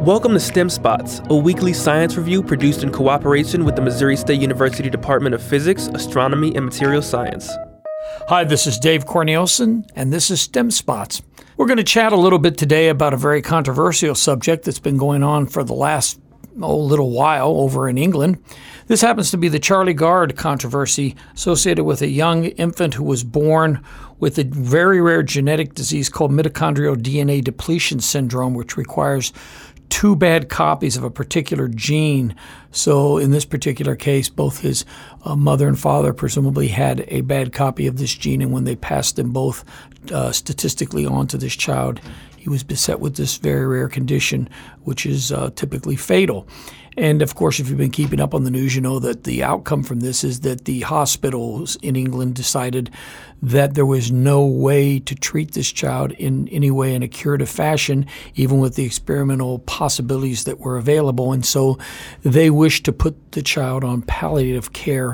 Welcome to STEM Spots, a weekly science review produced in cooperation with the Missouri State University Department of Physics, Astronomy, and Material Science. Hi, this is Dave Cornelison, and this is STEM Spots. We're going to chat a little bit today about a very controversial subject that's been going on for the last little while over in England. This happens to be the Charlie Gard controversy associated with a young infant who was born with a very rare genetic disease called mitochondrial DNA depletion syndrome, which requires two bad copies of a particular gene. So in this particular case, both his mother and father presumably had a bad copy of this gene, and when they passed them both statistically onto this child, he was beset with this very rare condition, which is typically fatal. And of course, if you've been keeping up on the news, you know that the outcome from this is that the hospitals in England decided that there was no way to treat this child in any way in a curative fashion, even with the experimental possibilities that were available. And so they wished to put the child on palliative care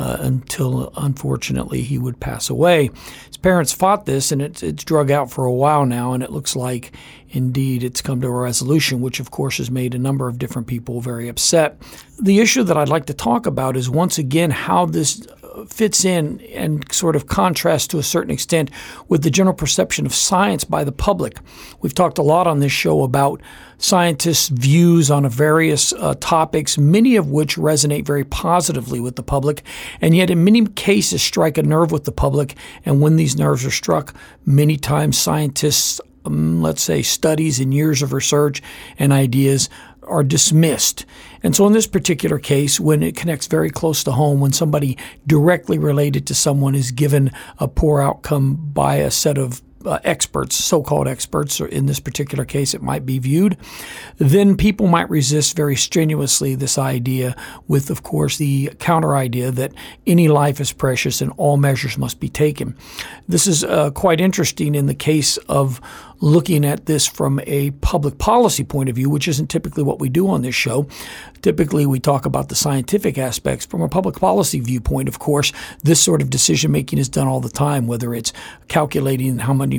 until, unfortunately, he would pass away. His parents fought this, and it's drug out for a while now, and it looks like, indeed, it's come to a resolution, which, of course, has made a number of different people very upset. The issue that I'd like to talk about is, once again, how this fits in and sort of contrasts to a certain extent with the general perception of science by the public. We've talked a lot on this show about scientists' views on various topics, many of which resonate very positively with the public, and yet in many cases strike a nerve with the public. And when these nerves are struck, many times scientists, let's say studies and years of research and ideas are dismissed. And so in this particular case, when it connects very close to home, when somebody directly related to someone is given a poor outcome by a set of experts, so-called experts, or in this particular case it might be viewed, then people might resist very strenuously this idea with, of course, the counter idea that any life is precious and all measures must be taken. This is quite interesting in the case of looking at this from a public policy point of view, which isn't typically what we do on this show. Typically, we talk about the scientific aspects. From a public policy viewpoint, of course, this sort of decision-making is done all the time, whether it's calculating how much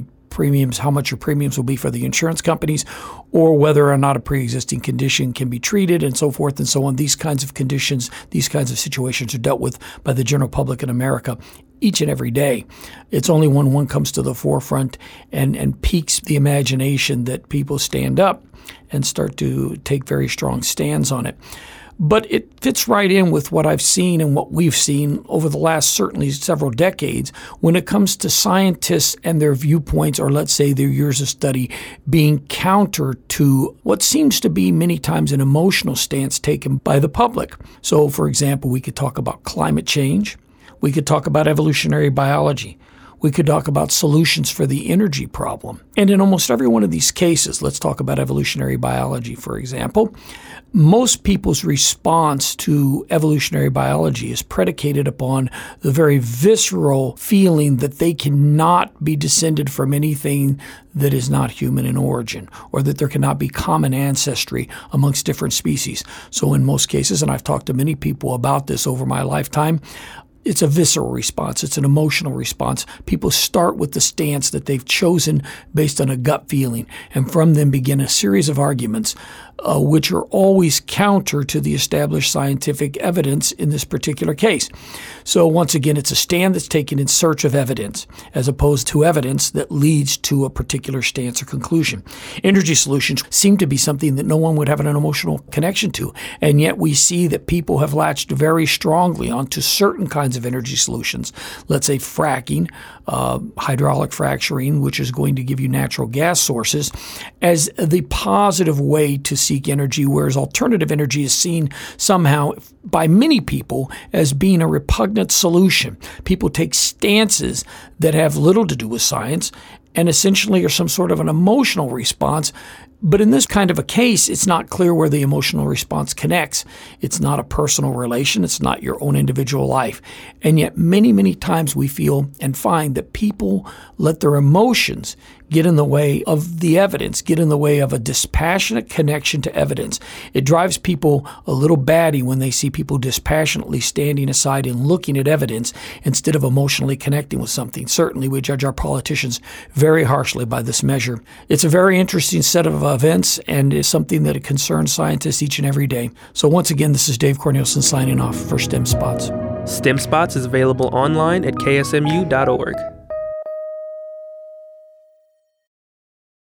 your premiums will be for the insurance companies, or whether or not a pre-existing condition can be treated, and so forth and so on. These kinds of conditions, these kinds of situations are dealt with by the general public in America each and every day. It's only when one comes to the forefront and piques the imagination that people stand up and start to take very strong stands on it. But it fits right in with what I've seen and what we've seen over the last certainly several decades when it comes to scientists and their viewpoints, or let's say their years of study, being counter to what seems to be many times an emotional stance taken by the public. So, for example, we could talk about climate change. We could talk about evolutionary biology. We could talk about solutions for the energy problem. And in almost every one of these cases, let's talk about evolutionary biology, for example, most people's response to evolutionary biology is predicated upon the very visceral feeling that they cannot be descended from anything that is not human in origin, or that there cannot be common ancestry amongst different species. So in most cases, and I've talked to many people about this over my lifetime, it's a visceral response. It's an emotional response. People start with the stance that they've chosen based on a gut feeling, and from them begin a series of arguments which are always counter to the established scientific evidence in this particular case. So once again, it's a stand that's taken in search of evidence, as opposed to evidence that leads to a particular stance or conclusion. Energy solutions seem to be something that no one would have an emotional connection to, and yet we see that people have latched very strongly onto certain kinds of energy solutions. Let's say fracking, hydraulic fracturing, which is going to give you natural gas sources, as the positive way to seek energy, whereas alternative energy is seen somehow by many people as being a repugnant solution. People take stances that have little to do with science and essentially are some sort of an emotional response. But in this kind of a case, it's not clear where the emotional response connects. It's not a personal relation. It's not your own individual life. And yet many, many times we feel and find that people let their emotions get in the way of the evidence, get in the way of a dispassionate connection to evidence. It drives people a little batty when they see people dispassionately standing aside and looking at evidence instead of emotionally connecting with something. Certainly, we judge our politicians very harshly by this measure. It's a very interesting set of events and is something that concerns scientists each and every day. So once again, this is Dave Cornelison signing off for STEM Spots. STEM Spots is available online at ksmu.org.